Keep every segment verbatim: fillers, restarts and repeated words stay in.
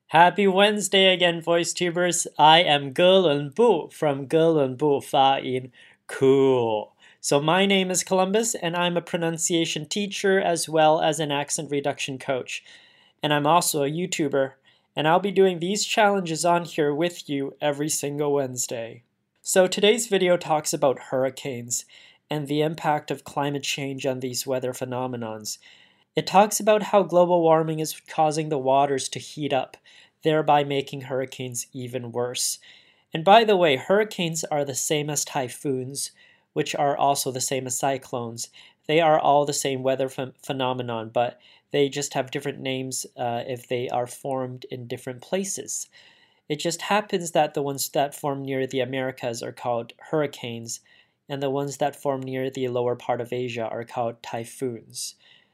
Happy Wednesday again, VoiceTubers. I am 哥伦布 from 哥伦布发音 cool. So my name is Columbus, and I'm a pronunciation teacher as well as an accent reduction coach. And I'm also a YouTuber, and I'll be doing these challenges on here with you every single Wednesday. So today's video talks about hurricanes and the impact of climate change on these weather phenomenons. It talks about how global warming is causing the waters to heat up, thereby making hurricanes even worse. And by the way, hurricanes are the same as typhoons, which are also the same as cyclones. They are all the same weather ph- phenomenon, but they just have different names uh, if they are formed in different places. It just happens that the ones that form near the Americas are called hurricanes, and the ones that form near the lower part of Asia are called typhoons.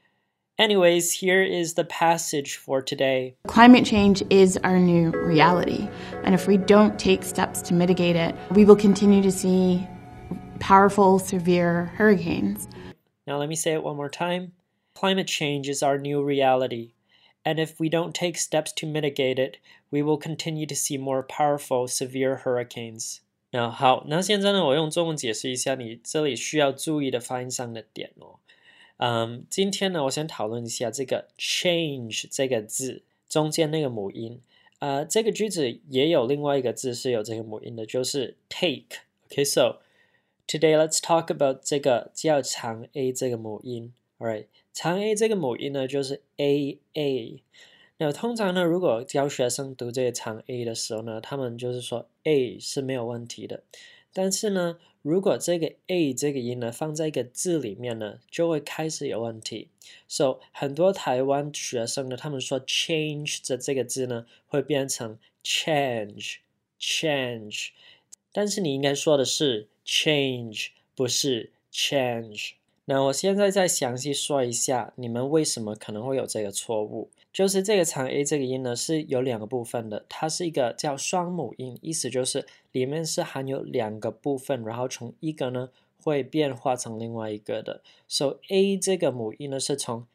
Anyways, here is the passage for today. Climate change is our new reality, and if we don't take steps to mitigate it, we will continue to see powerful, severe hurricanes. Now let me say it one more time. Climate change is our new reality, and if we don't take steps to mitigate it, we will continue to see more powerful, severe hurricanes. 那好，那现在呢，我用中文解释一下你这里需要注意的发音上的点哦。嗯，今天呢，我先讨论一下这个 change 这个字中间那个母音。呃，这个句子也有另外一个字是有这个母音的，就是 take。Okay, so today let's talk about 这个叫长 A 这个母音。Alright， 长 A 这个母音呢，就是 A A。那通常呢，如果教学生读这个长 A 的时候呢，他们就是说 A 是没有问题的。但是呢，如果这个 A 这个音呢放在一个字里面呢，就会开始有问题。So 很多台湾学生呢，他们说 change 的这个字呢，会变成 change change， 但是你应该说的是 change， 不是 change。那我现在再详细说一下，你们为什么可能会有这个错误。就是这个长 A 这个音呢是有两个部分的，它是一个叫双母音，意思就是里面是含有两个部分，然后从一个呢会变化成另外一个的。So A 这个母音呢是从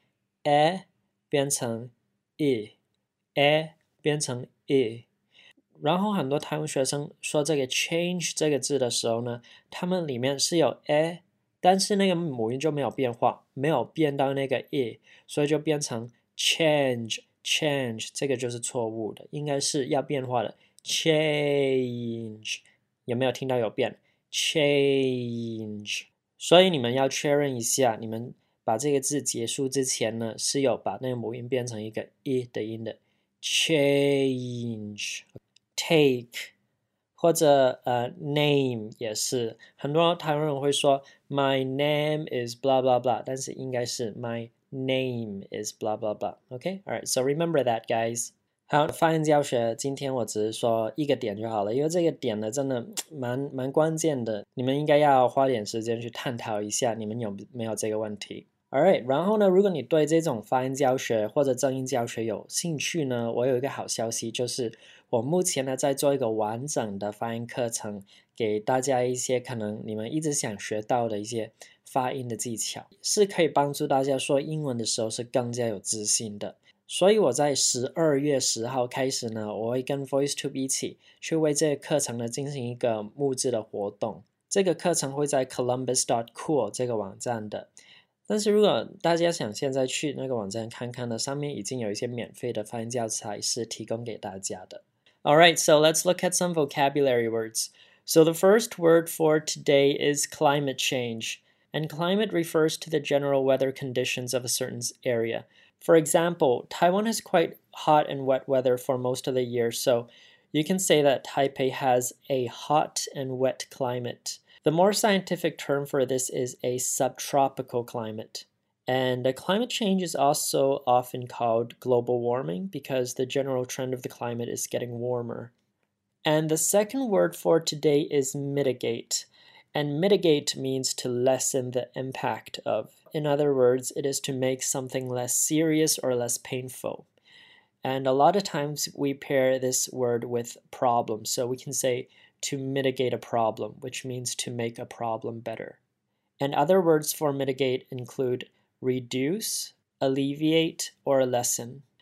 A 变成 E，A 变成 E。然后很多台湾学生说这个 change 这个字的时候呢，他们里面是有 A， 但是那个母音就没有变化，没有变到那个 E， 所以就变成change change， 这个就是错误的，应该是要变化的 change， 有没有听到有变 change？ 所以你们要确认一下，你们把这个字结束之前呢，是有把那个母音变成一个 e 的音的 change take， 或者呃 name 也是，很多台湾人会说 my name is blah blah blah， 但是应该是 my name is blah blah blah. Okay? Alright, so remember that, guys. 好，发音教学今天我只是说一个点就好了，因为这个点呢真的蛮蛮关键的，你们应该要花点时间去探讨一下，你们有没有这个问题。Alright， 然后呢，如果你对这种发音教学或者正音教学有兴趣呢，我有一个好消息，就是我目前呢在做一个完整的发音课程，给大家一些可能你们一直想学到的一些发音的技巧，是可以帮助大家说英文的时候是更加有自信的。所以我在十二月十号开始呢，我会跟 VoiceTube 一起去为这个课程呢进行一个募资的活动。这个课程会在 columbus dot cool 这个网站的。但是如果大家想现在去那个网站看看呢，上面已经有一些免费的发音教材是提供给大家的。Alright, so let's look at some vocabulary words. So the first word for today is climate change. And climate refers to the general weather conditions of a certain area. For example, Taiwan has quite hot and wet weather for most of the year, so you can say that Taipei has a hot and wet climate. The more scientific term for this is a subtropical climate. And uh, climate change is also often called global warming because the general trend of the climate is getting warmer. And the second word for today is mitigate. And mitigate means to lessen the impact of. In other words, it is to make something less serious or less painful. And a lot of times we pair this word with problem. So we can say to mitigate a problem, which means to make a problem better. And other words for mitigate include reduce, alleviate, or lessen.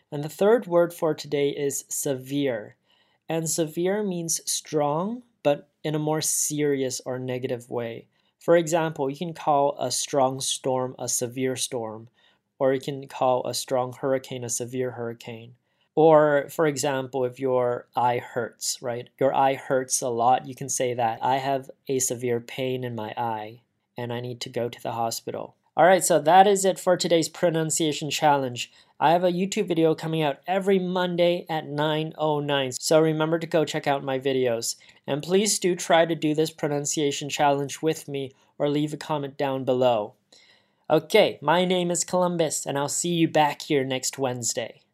And the third word for today is severe. And severe means strong, but in a more serious or negative way. For example, you can call a strong storm a severe storm, or you can call a strong hurricane a severe hurricane. Or, for example, if your eye hurts, right? Your eye hurts a lot, you can say that I have a severe pain in my eye and I need to go to the hospital. All right, so that is it for today's pronunciation challenge. I have a YouTube video coming out every Monday at nine oh nine, so remember to go check out my videos. And please do try to do this pronunciation challenge with me or leave a comment down below. Okay, my name is Columbus, and I'll see you back here next Wednesday.